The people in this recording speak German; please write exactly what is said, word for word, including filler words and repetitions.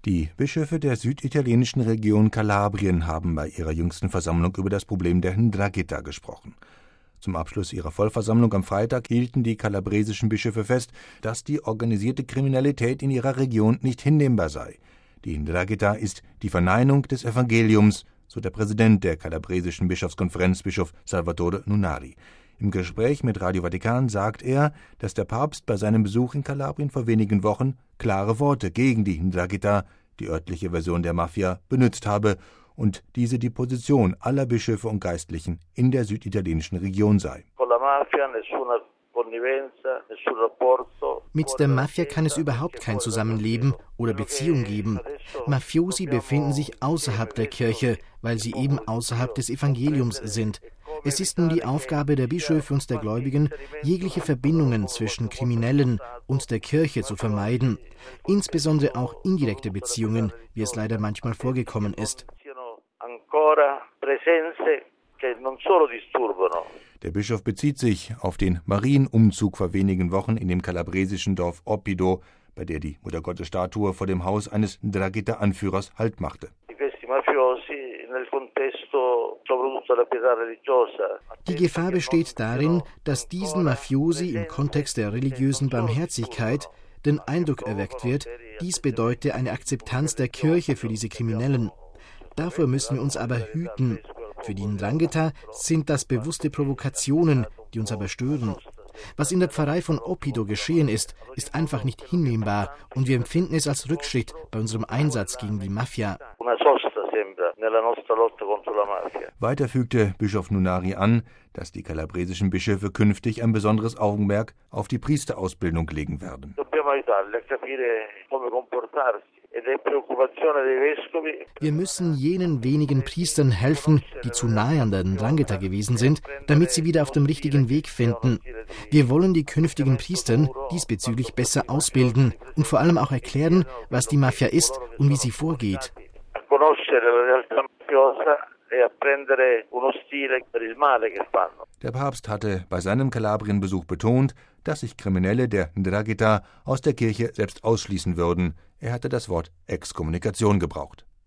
Die Bischöfe der süditalienischen Region Kalabrien haben bei ihrer jüngsten Versammlung über das Problem der Ndrangheta gesprochen. Zum Abschluss ihrer Vollversammlung am Freitag hielten die kalabresischen Bischöfe fest, dass die organisierte Kriminalität in ihrer Region nicht hinnehmbar sei. Die Ndrangheta ist die Verneinung des Evangeliums, so der Präsident der kalabresischen Bischofskonferenz, Bischof Salvatore Nunari. Im Gespräch mit Radio Vatikan sagt er, dass der Papst bei seinem Besuch in Kalabrien vor wenigen Wochen klare Worte gegen die Ndrangheta, die örtliche Version der Mafia, benutzt habe und diese die Position aller Bischöfe und Geistlichen in der süditalienischen Region sei. Mit der Mafia kann es überhaupt kein Zusammenleben oder Beziehung geben. Mafiosi befinden sich außerhalb der Kirche, weil sie eben außerhalb des Evangeliums sind. Es ist nun die Aufgabe der Bischöfe und der Gläubigen, jegliche Verbindungen zwischen Kriminellen und der Kirche zu vermeiden, insbesondere auch indirekte Beziehungen, wie es leider manchmal vorgekommen ist. Der Bischof bezieht sich auf den Marienumzug vor wenigen Wochen in dem kalabresischen Dorf Oppido, bei der die Muttergottesstatue vor dem Haus eines Ndrangheta-Anführers Halt machte. Die Gefahr besteht darin, dass diesen Mafiosi im Kontext der religiösen Barmherzigkeit den Eindruck erweckt wird, dies bedeute eine Akzeptanz der Kirche für diese Kriminellen. Davor müssen wir uns aber hüten. Für die Ndrangheta sind das bewusste Provokationen, die uns aber stören. Was in der Pfarrei von Oppido geschehen ist, ist einfach nicht hinnehmbar und wir empfinden es als Rückschritt bei unserem Einsatz gegen die Mafia. Weiter fügte Bischof Nunari an, dass die kalabresischen Bischöfe künftig ein besonderes Augenmerk auf die Priesterausbildung legen werden. Wir müssen jenen wenigen Priestern helfen, die zu nahe an der Ndrangheta gewesen sind, damit sie wieder auf dem richtigen Weg finden. Wir wollen die künftigen Priestern diesbezüglich besser ausbilden und vor allem auch erklären, was die Mafia ist und wie sie vorgeht. Der Papst hatte bei seinem Kalabrien-Besuch betont, dass sich Kriminelle der Ndrangheta aus der Kirche selbst ausschließen würden. Er hatte das Wort Exkommunikation gebraucht.